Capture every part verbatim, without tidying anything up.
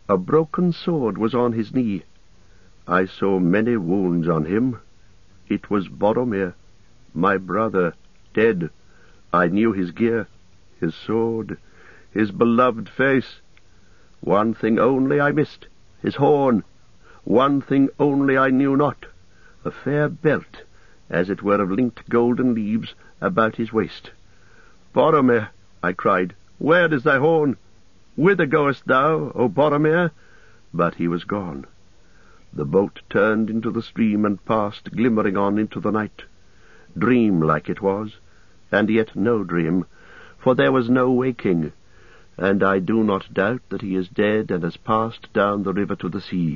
A broken sword was on his knee. I saw many wounds on him. It was Boromir, my brother, dead. I knew his gear, his sword, his beloved face. One thing only I missed, his horn. One thing only I knew not, a fair belt, as it were of linked golden leaves, about his waist. Boromir, I cried, where is thy horn? Whither goest thou, O Boromir? But he was gone. The boat turned into the stream and passed glimmering on into the night. Dream-like it was, and yet no dream, for there was no waking, and I do not doubt that he is dead and has passed down the river to the sea.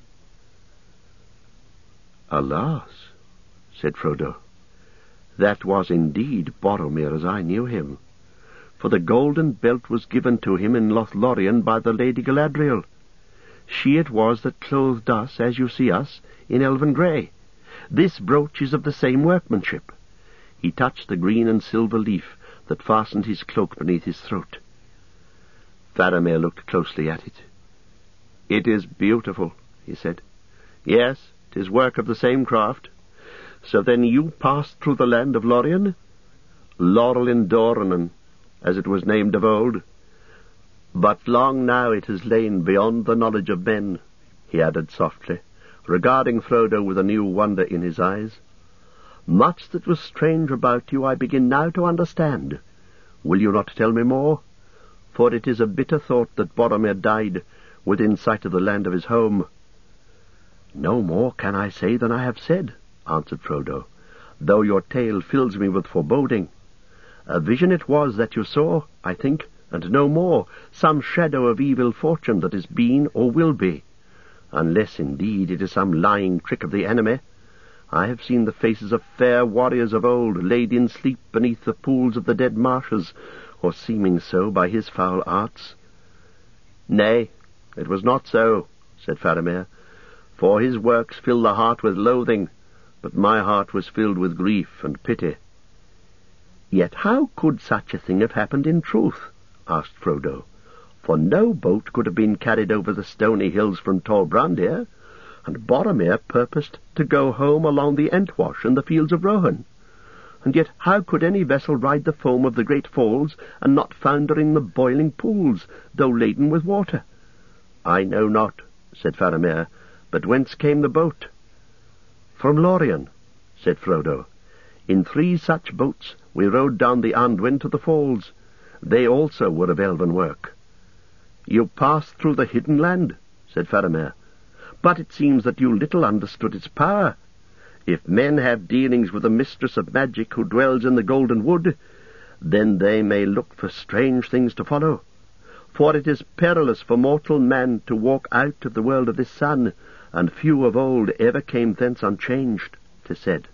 Alas, said Frodo, that was indeed Boromir as I knew him, for the golden belt was given to him in Lothlorien by the Lady Galadriel. She it was that clothed us, as you see us, in elven grey. This brooch is of the same workmanship. He touched the green and silver leaf that fastened his cloak beneath his throat. Faramir looked closely at it. It is beautiful, he said. Yes, 'tis work of the same craft. So then you passed through the land of Lorien? Laurel in Dornan, as it was named of old. But long now it has lain beyond the knowledge of men, he added softly, regarding Frodo with a new wonder in his eyes. Much that was strange about you I begin now to understand. Will you not tell me more? For it is a bitter thought that Boromir died within sight of the land of his home. No more can I say than I have said, answered Frodo, though your tale fills me with foreboding. A vision it was that you saw, I think, and no more, some shadow of evil fortune that has been or will be, unless indeed it is some lying trick of the enemy. I have seen the faces of fair warriors of old laid in sleep beneath the pools of the dead marshes, or seeming so by his foul arts. Nay, it was not so, said Faramir, for his works fill the heart with loathing, but my heart was filled with grief and pity. Yet how could such a thing have happened in truth? Asked Frodo, for no boat could have been carried over the stony hills from Tol Brandir, and Boromir purposed to go home along the Entwash and the fields of Rohan. And yet how could any vessel ride the foam of the great falls and not founder in the boiling pools, though laden with water? I know not, said Faramir, but whence came the boat? From Lorien, said Frodo. In three such boats we rode down the Anduin to the falls. They also were of elven work. You passed through the hidden land, said Faramir, but it seems that you little understood its power. If men have dealings with a mistress of magic who dwells in the Golden Wood, then they may look for strange things to follow, for it is perilous for mortal man to walk out of the world of this sun, and few of old ever came thence unchanged, 'tis said.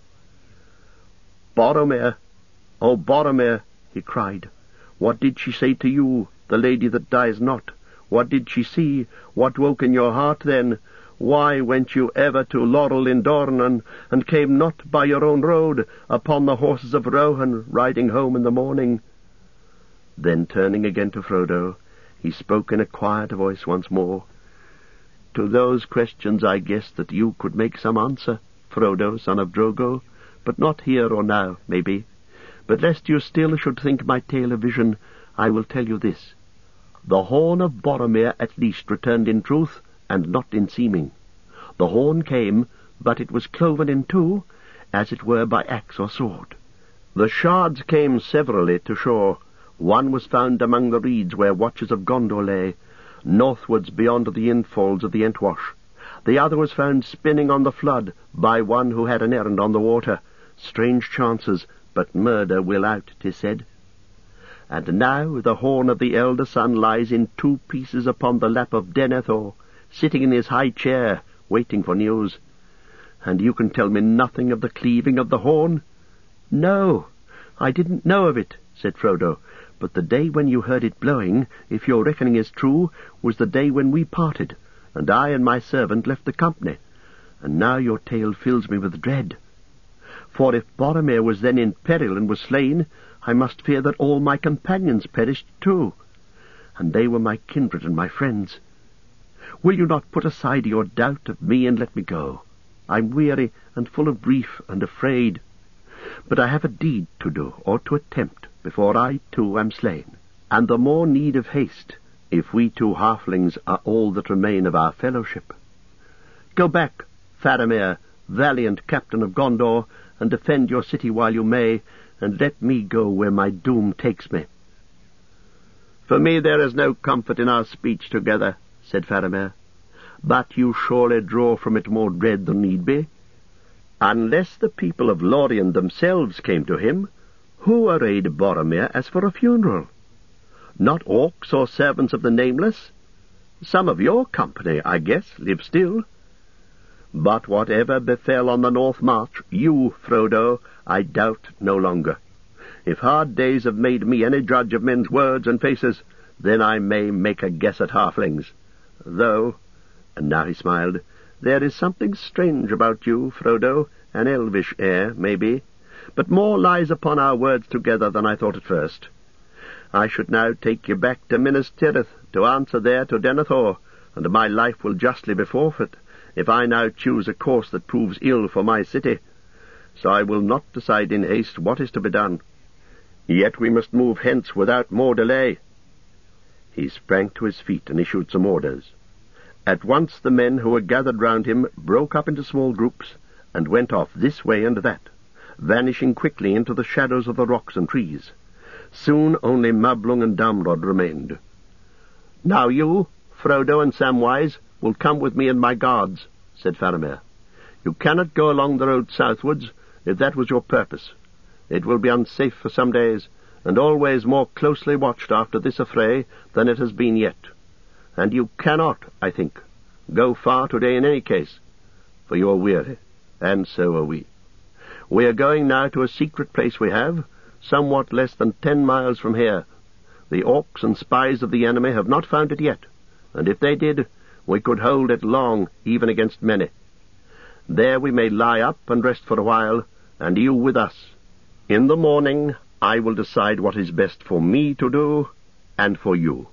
Boromir, O Boromir, he cried, what did she say to you, the lady that dies not? What did she see? What woke in your heart then? Why went you ever to Laurel in Dornan, and came not by your own road, upon the horses of Rohan, riding home in the morning? Then turning again to Frodo, he spoke in a quiet voice once more. To those questions I guessed that you could make some answer, Frodo, son of Drogo, but not here or now, maybe. But lest you still should think my tale a vision, I will tell you this. The horn of Boromir at least returned in truth, and not in seeming. The horn came, but it was cloven in two, as it were by axe or sword. The shards came severally to shore. One was found among the reeds where watches of Gondor lay, northwards beyond the infalls of the Entwash. The other was found spinning on the flood by one who had an errand on the water. Strange chances, but murder will out, 'tis said. And now the horn of the elder son lies in two pieces upon the lap of Denethor, sitting in his high chair, waiting for news. And you can tell me nothing of the cleaving of the horn? No, I didn't know of it, said Frodo, but the day when you heard it blowing, if your reckoning is true, was the day when we parted, and I and my servant left the company. And now your tale fills me with dread. For if Boromir was then in peril and was slain, I must fear that all my companions perished too, and they were my kindred and my friends. Will you not put aside your doubt of me and let me go? I'm weary and full of grief and afraid. But I have a deed to do, or to attempt, before I too am slain, and the more need of haste, if we two halflings are all that remain of our fellowship. Go back, Faramir, valiant captain of Gondor, and defend your city while you may, and let me go where my doom takes me." "For me there is no comfort in our speech together," said Faramir, "but you surely draw from it more dread than need be. Unless the people of Lorien themselves came to him, who arrayed Boromir as for a funeral? Not orcs or servants of the Nameless? Some of your company, I guess, live still. But whatever befell on the North March, you, Frodo, I doubt no longer. If hard days have made me any judge of men's words and faces, then I may make a guess at halflings. Though," and now he smiled, "there is something strange about you, Frodo, an elvish air, maybe, but more lies upon our words together than I thought at first. I should now take you back to Minas Tirith to answer there to Denethor, and my life will justly be forfeit, if I now choose a course that proves ill for my city. So I will not decide in haste what is to be done. Yet we must move hence without more delay." He sprang to his feet and issued some orders. At once the men who were gathered round him broke up into small groups, and went off this way and that, vanishing quickly into the shadows of the rocks and trees. Soon only Mablung and Damrod remained. "Now you, Frodo and Samwise, will come with me and my guards," said Faramir. "You cannot go along the road southwards, if that was your purpose. It will be unsafe for some days, and always more closely watched after this affray than it has been yet. And you cannot, I think, go far today in any case, for you are weary, and so are we. We are going now to a secret place we have, somewhat less than ten miles from here. The orcs and spies of the enemy have not found it yet, and if they did, we could hold it long, even against many. There we may lie up and rest for a while, and you with us. In the morning I will decide what is best for me to do, and for you."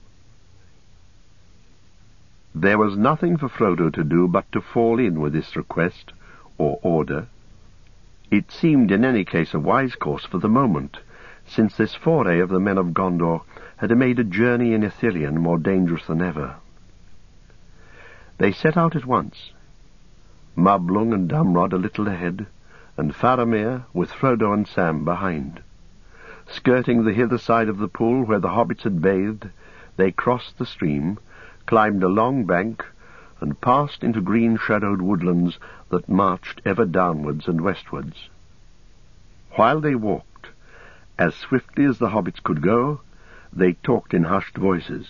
There was nothing for Frodo to do but to fall in with this request, or order. It seemed in any case a wise course for the moment, since this foray of the men of Gondor had made a journey in Ithilien more dangerous than ever. They set out at once, Mablung and Damrod a little ahead, and Faramir with Frodo and Sam behind. Skirting the hither side of the pool where the hobbits had bathed, they crossed the stream, climbed a long bank, and passed into green-shadowed woodlands that marched ever downwards and westwards. While they walked, as swiftly as the hobbits could go, they talked in hushed voices.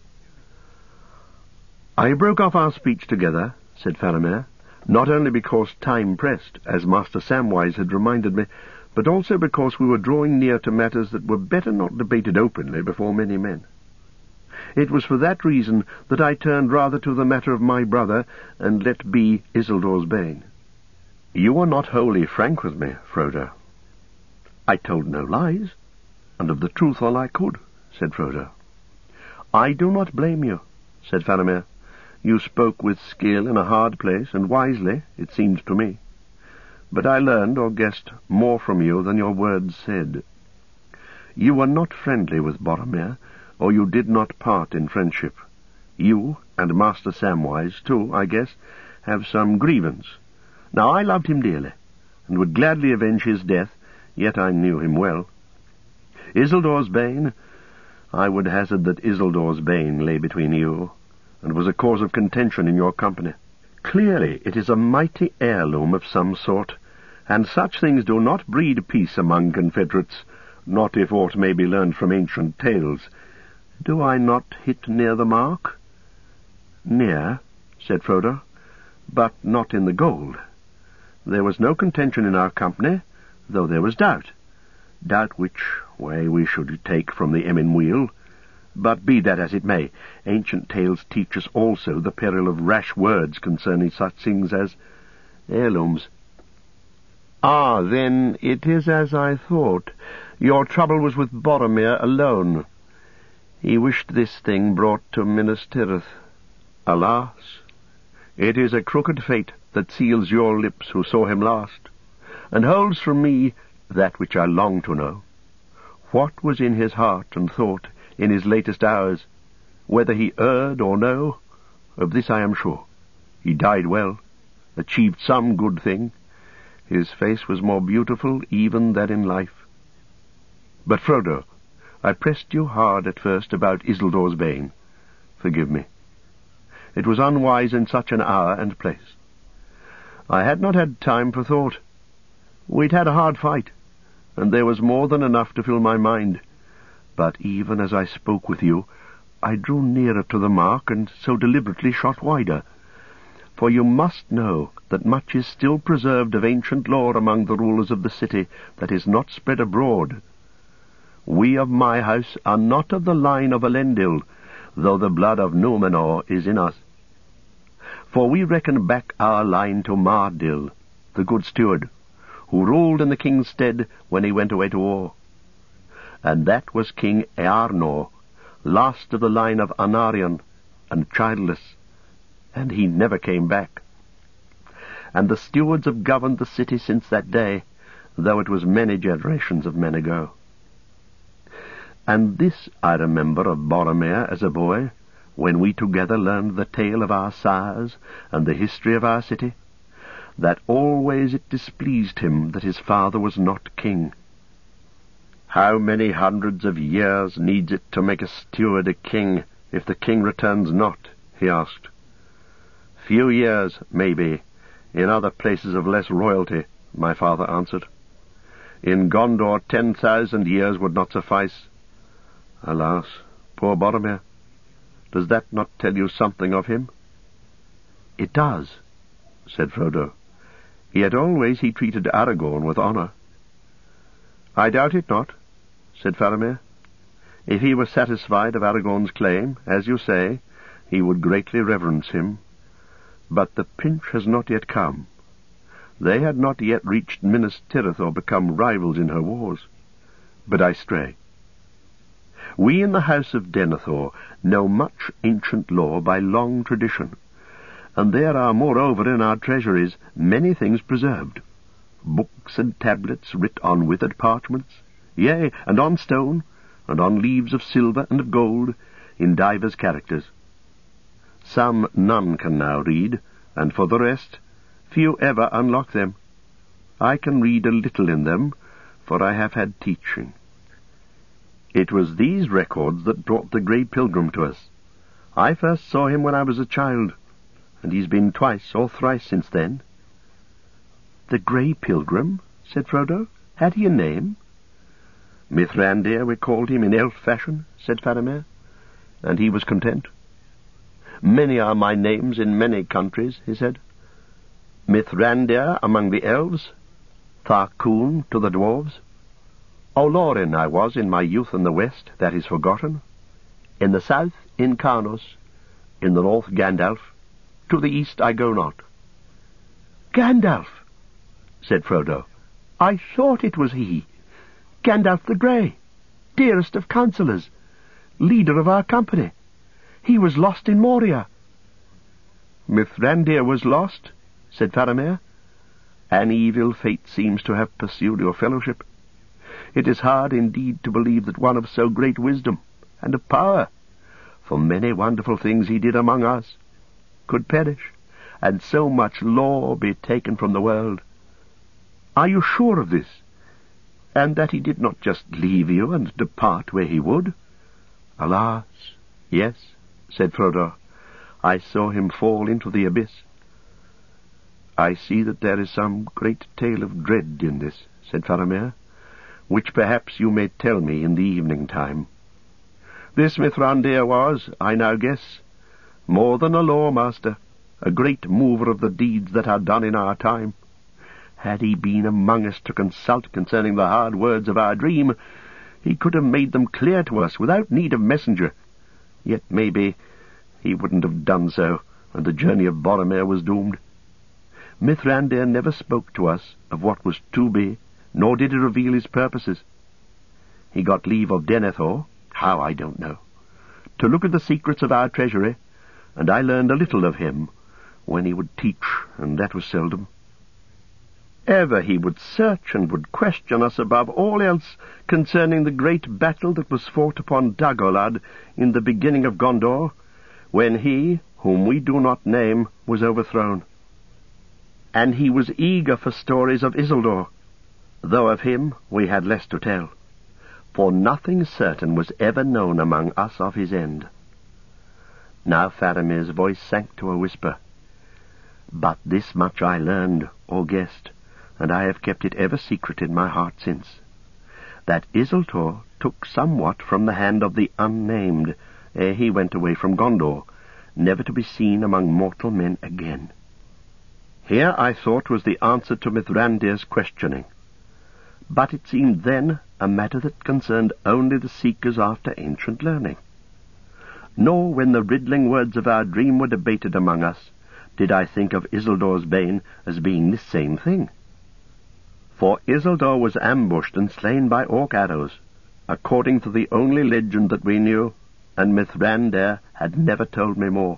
"I broke off our speech together," said Faramir, "not only because time pressed, as Master Samwise had reminded me, but also because we were drawing near to matters that were better not debated openly before many men. It was for that reason that I turned rather to the matter of my brother, and let be Isildur's bane." "You were not wholly frank with me, Frodo." "I told no lies, and of the truth all I could," said Frodo. "I do not blame you," said Faramir. "You spoke with skill in a hard place, and wisely, it seemed to me. But I learned or guessed more from you than your words said. You were not friendly with Boromir, or you did not part in friendship. You, and Master Samwise, too, I guess, have some grievance. Now I loved him dearly, and would gladly avenge his death, yet I knew him well. Isildur's bane, I would hazard that Isildur's bane lay between you, and was a cause of contention in your company. Clearly it is a mighty heirloom of some sort, and such things do not breed peace among confederates, not if aught may be learned from ancient tales. Do I not hit near the mark?" "Near," said Frodo, "but not in the gold. There was no contention in our company, though there was doubt. Doubt which way we should take from the Emyn Muil. But be that as it may, ancient tales teach us also the peril of rash words concerning such things as heirlooms." "Ah, then it is as I thought. Your trouble was with Boromir alone. He wished this thing brought to Minas Tirith." Alas, it is a crooked fate that seals your lips who saw him last, and holds from me that which I long to know. What was in his heart and thought in his latest hours? Whether he erred or no, of this I am sure. He died well, achieved some good thing. His face was more beautiful even than in life. But, Frodo, I pressed you hard at first about Isildur's bane. Forgive me. It was unwise in such an hour and place. I had not had time for thought. We'd had a hard fight, and there was more than enough to fill my mind. But even as I spoke with you, I drew nearer to the mark, and so deliberately shot wider. For you must know that much is still preserved of ancient lore among the rulers of the city that is not spread abroad. We of my house are not of the line of Elendil, though the blood of Númenor is in us. For we reckon back our line to Mardil, the good steward, who ruled in the king's stead when he went away to war. And that was King Earnor, last of the line of Anarion, and childless, and he never came back. And the stewards have governed the city since that day, though it was many generations of men ago. And this I remember of Boromir as a boy, when we together learned the tale of our sires and the history of our city, that always it displeased him that his father was not king. How many hundreds of years needs it to make a steward a king, if the king returns not? He asked. Few years, maybe, in other places of less royalty, my father answered. In Gondor ten thousand years would not suffice. Alas, poor Boromir! Does that not tell you something of him? It does, said Frodo. Yet always he treated Aragorn with honour. I doubt it not, said Faramir. If he were satisfied of Aragorn's claim, as you say, he would greatly reverence him. But the pinch has not yet come. They had not yet reached Minas Tirith or become rivals in her wars. But I stray. We in the house of Denethor know much ancient lore by long tradition, and there are moreover in our treasuries many things preserved, books and tablets writ on withered parchments, yea, and on stone, and on leaves of silver and of gold, in divers characters. Some none can now read, and for the rest, few ever unlock them. I can read a little in them, for I have had teaching. It was these records that brought the Grey Pilgrim to us. I first saw him when I was a child, and he's been twice or thrice since then. The Grey Pilgrim, said Frodo. Had he a name? Mithrandir, we called him in elf fashion, said Faramir, and he was content. Many are my names in many countries, he said. Mithrandir among the elves, Tharcoon to the dwarves. Olorin I was in my youth in the west, that is forgotten. In the south, Incarnos. In the north, Gandalf. To the east I go not. Gandalf, said Frodo. I thought it was he. Gandalf the Grey, dearest of counsellors, leader of our company. He was lost in Moria. Mithrandir was lost, said Faramir. An evil fate seems to have pursued your fellowship. It is hard indeed to believe that one of so great wisdom and of power, for many wonderful things he did among us, could perish, and so much lore be taken from the world. Are you sure of this, and that he did not just leave you and depart where he would? Alas, yes, said Frodo. I saw him fall into the abyss. I see that there is some great tale of dread in this, said Faramir, which perhaps you may tell me in the evening time. This Mithrandir was, I now guess, more than a lore-master, a great mover of the deeds that are done in our time. Had he been among us to consult concerning the hard words of our dream, he could have made them clear to us without need of messenger. Yet maybe he wouldn't have done so, and the journey of Boromir was doomed. Mithrandir never spoke to us of what was to be, nor did he reveal his purposes. He got leave of Denethor, how I don't know, to look at the secrets of our treasury, and I learned a little of him, when he would teach, and that was seldom. Ever he would search and would question us above all else concerning the great battle that was fought upon Dagorlad in the beginning of Gondor, when he, whom we do not name, was overthrown. And he was eager for stories of Isildur, though of him we had less to tell, for nothing certain was ever known among us of his end. Now Faramir's voice sank to a whisper. But this much I learned, or guessed, and I have kept it ever secret in my heart since, that Isildur took somewhat from the hand of the Unnamed ere he went away from Gondor, never to be seen among mortal men again. Here, I thought, was the answer to Mithrandir's questioning, but it seemed then a matter that concerned only the seekers after ancient learning. Nor, when the riddling words of our dream were debated among us, did I think of Isildur's bane as being this same thing. For Isildur was ambushed and slain by orc arrows, according to the only legend that we knew, and Mithrandir had never told me more.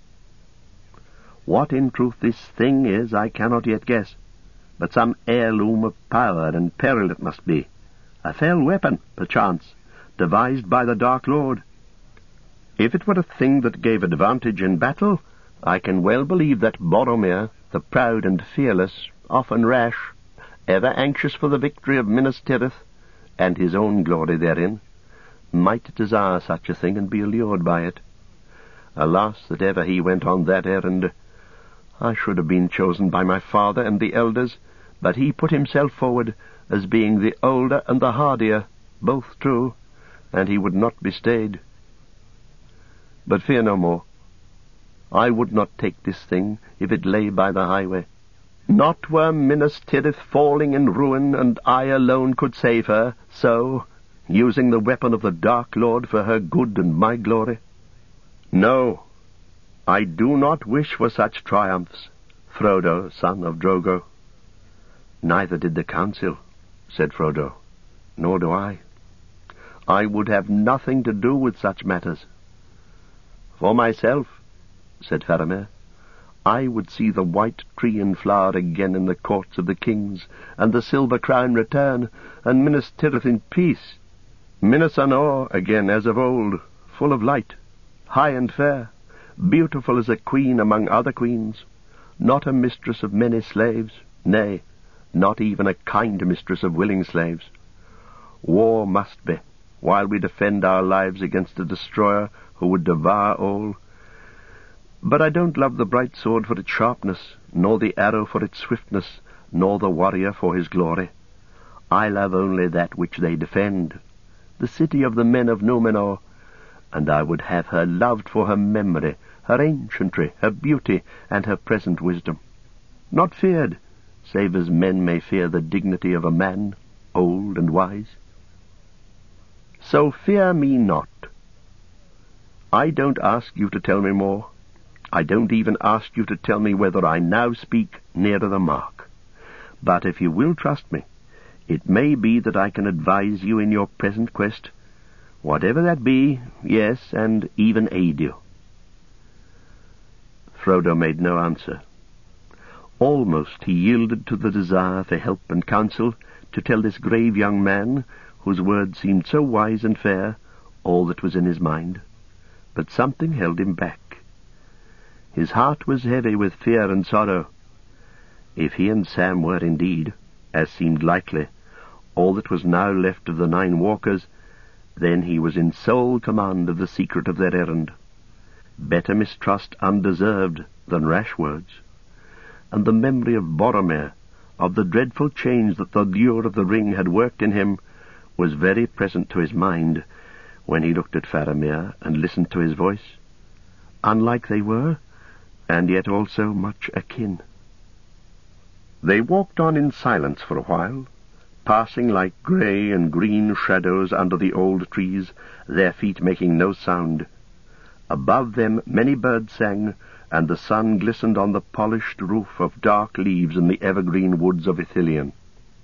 What in truth this thing is, I cannot yet guess, but some heirloom of power and peril it must be, a fell weapon, perchance, devised by the Dark Lord. If it were a thing that gave advantage in battle, I can well believe that Boromir, the proud and fearless, often rash, ever anxious for the victory of Minas Tirith, and his own glory therein, might desire such a thing and be allured by it. Alas, that ever he went on that errand! I should have been chosen by my father and the elders, but he put himself forward as being the older and the hardier, both true, and he would not be stayed. But fear no more. I would not take this thing if it lay by the highway. Not were Minas Tirith falling in ruin, and I alone could save her, so, using the weapon of the Dark Lord for her good and my glory. No, I do not wish for such triumphs, Frodo, son of Drogo. Neither did the council, said Frodo, nor do I. I would have nothing to do with such matters. For myself, said Faramir, I would see the white tree in flower again in the courts of the kings, and the silver crown return, and Minas Tirith in peace, Minas Anor again as of old, full of light, high and fair, beautiful as a queen among other queens, not a mistress of many slaves, nay, not even a kind mistress of willing slaves. War must be, while we defend our lives against a destroyer who would devour all. But I don't love the bright sword for its sharpness, nor the arrow for its swiftness, nor the warrior for his glory. I love only that which they defend, the city of the men of Númenor, and I would have her loved for her memory, her ancientry, her beauty, and her present wisdom. Not feared, save as men may fear the dignity of a man, old and wise. So fear me not. I don't ask you to tell me more. I don't even ask you to tell me whether I now speak nearer the mark. But if you will trust me, it may be that I can advise you in your present quest, whatever that be, yes, and even aid you. Frodo made no answer. Almost he yielded to the desire for help and counsel to tell this grave young man, whose words seemed so wise and fair, all that was in his mind. But something held him back. His heart was heavy with fear and sorrow. If he and Sam were indeed, as seemed likely, all that was now left of the Nine Walkers, then he was in sole command of the secret of their errand. Better mistrust undeserved than rash words. And the memory of Boromir, of the dreadful change that the lure of the ring had worked in him, was very present to his mind when he looked at Faramir and listened to his voice. Unlike they were, and yet also much akin. They walked on in silence for a while, passing like grey and green shadows under the old trees, their feet making no sound. Above them many birds sang, and the sun glistened on the polished roof of dark leaves in the evergreen woods of Ithilien.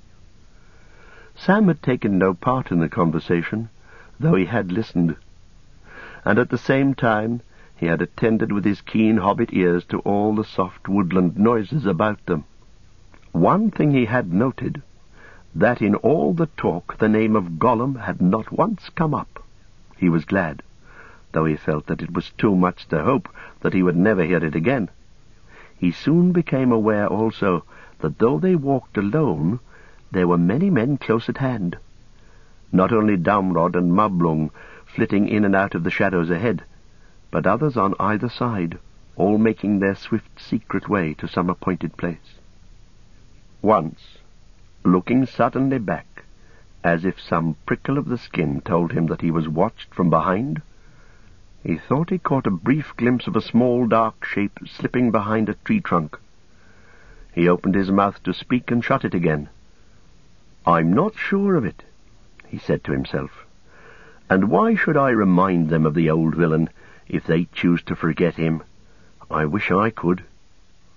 Sam had taken no part in the conversation, though he had listened, and at the same time He had attended with his keen hobbit ears to all the soft woodland noises about them. One thing he had noted, that in all the talk the name of Gollum had not once come up. He was glad, though he felt that it was too much to hope that he would never hear it again. He soon became aware also that though they walked alone, there were many men close at hand. Not only Damrod and Mablung flitting in and out of the shadows ahead, but others on either side, all making their swift secret way to some appointed place. Once, looking suddenly back, as if some prickle of the skin told him that he was watched from behind, he thought he caught a brief glimpse of a small dark shape slipping behind a tree trunk. He opened his mouth to speak and shut it again. "I'm not sure of it," he said to himself, "and why should I remind them of the old villain if they choose to forget him? I wish I could."